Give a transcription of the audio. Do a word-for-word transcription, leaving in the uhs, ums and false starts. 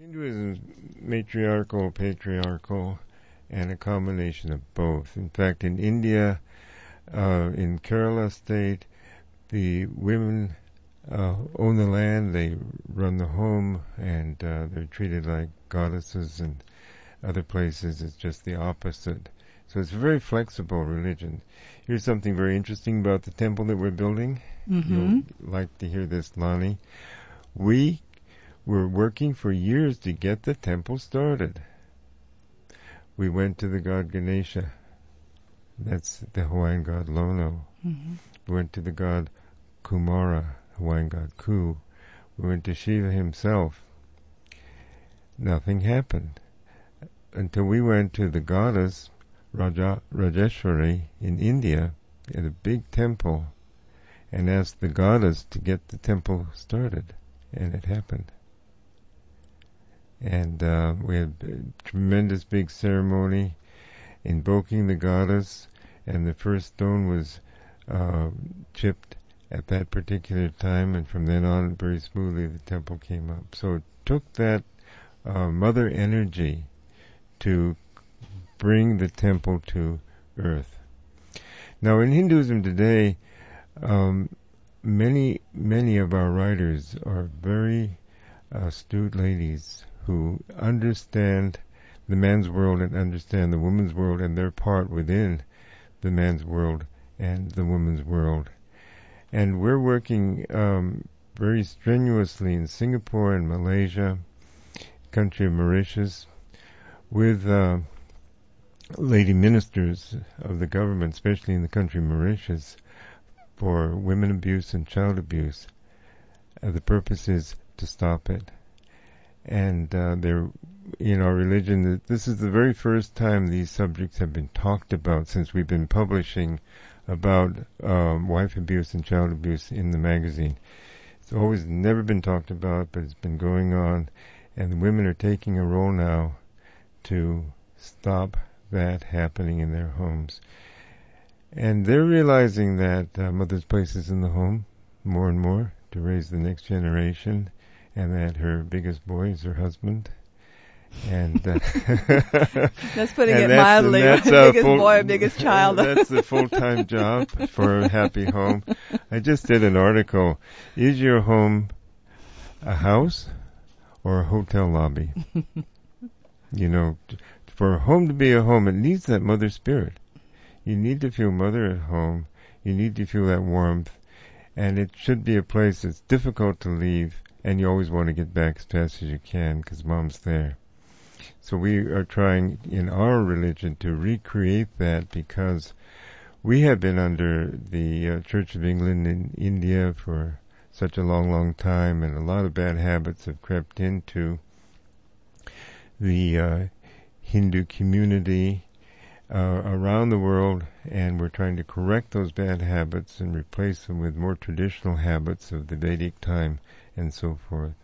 Hinduism is matriarchal, patriarchal, and a combination of both. In fact, in India, uh, in Kerala state, the women uh, own the land, they run the home, and uh, they're treated like goddesses, and other places it's just the opposite. So it's a very flexible religion. Here's something very interesting about the temple that we're building. Mm-hmm. You'll like to hear this, Lonnie. We were working for years to get the temple started. We went to the god Ganesha. That's the Hawaiian god Lono. Mm-hmm. We went to the god Kumara, Hawaiian god Ku. We went to Shiva himself. Nothing happened until we went to the goddess Raja, Rajeshwari in India at a big temple and asked the goddess to get the temple started, and it happened. And uh, we had a tremendous big ceremony invoking the goddess, and the first stone was uh, chipped at that particular time, and from then on, very smoothly, the temple came up. So it took that uh, mother energy to bring the temple to earth. Now, in Hinduism today, um, many, many of our writers are very astute ladies who understand the man's world and understand the woman's world and their part within the man's world and the woman's world. And we're working um, very strenuously in Singapore and Malaysia, country of Mauritius, with uh, lady ministers of the government, especially in the country of Mauritius, for women abuse and child abuse. Uh, the purpose is to stop it. And uh, they're, in our religion, this is the very first time these subjects have been talked about since we've been publishing about um, wife abuse and child abuse in the magazine. It's always never been talked about, but it's been going on, and the women are taking a role now to stop that happening in their homes. And they're realizing that uh, mother's place is in the home more and more to raise the next generation, and that her biggest boy is her husband. And uh, that's putting and it that's, mildly. That's biggest full, boy, biggest child. That's the full-time job for a happy home. I just did an article. Is your home a house or a hotel lobby? You know, for a home to be a home, it needs that mother spirit. You need to feel mother at home. You need to feel that warmth. And it should be a place that's difficult to leave, and you always want to get back as fast as you can because mom's there. So we are trying in our religion to recreate that, because we have been under the uh, Church of England in India for such a long, long time, and a lot of bad habits have crept into the uh, Hindu community uh, around the world, and we're trying to correct those bad habits and replace them with more traditional habits of the Vedic time and so forth.